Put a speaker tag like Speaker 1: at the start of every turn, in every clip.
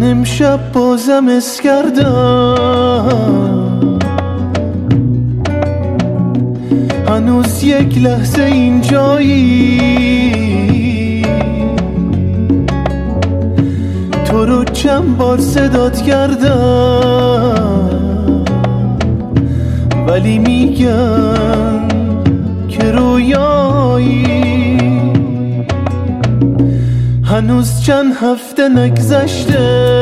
Speaker 1: من امشب بازم اس کردم، هنوز یک لحظه اینجایی، تو رو چند بار صدات کردم ولی میگن که رویایی. هنوز چند هفته نگذشته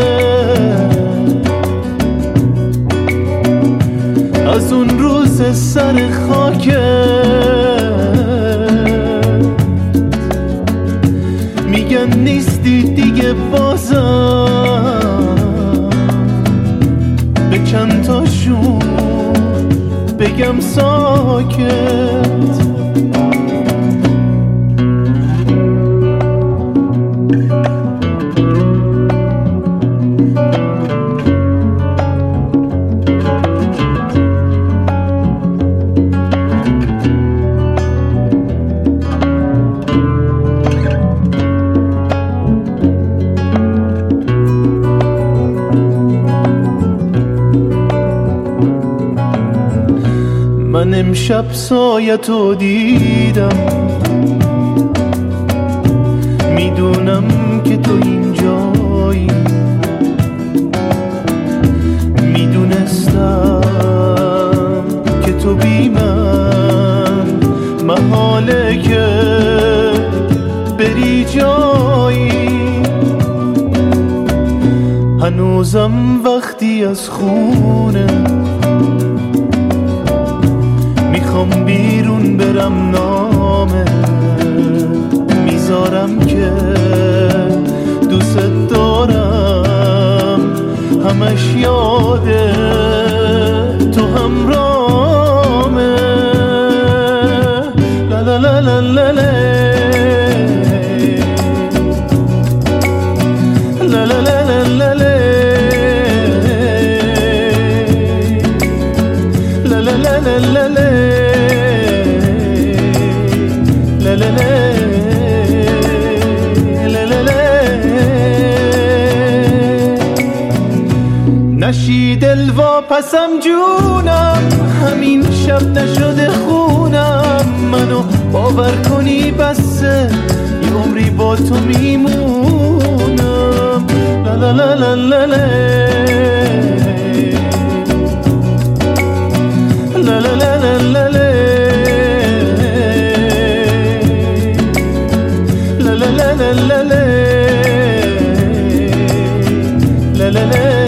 Speaker 1: از اون روز سر خاکت، میگن نیستی دیگه بازم، به چند تاشون بگم ساکت. من امشب سایتو دیدم، میدونم که تو اینجایی، میدونستم که تو بی من محاله که بری جایی. هنوزم وقتی از خونه میخوام بیرون برم، نامه میذارم که دوست دارم، همش یاده تو همرامه. لا لا لا لا لا لا لا لا لا لا لا لا لا لا. نشی دل واپسم جونم، همین شب نشده خونم، منو باور کنی بسه یه عمری با تو میمونم. لا لا لا لا لا لا لا لا لا لا لا لا لا لا لا لا لا لا لا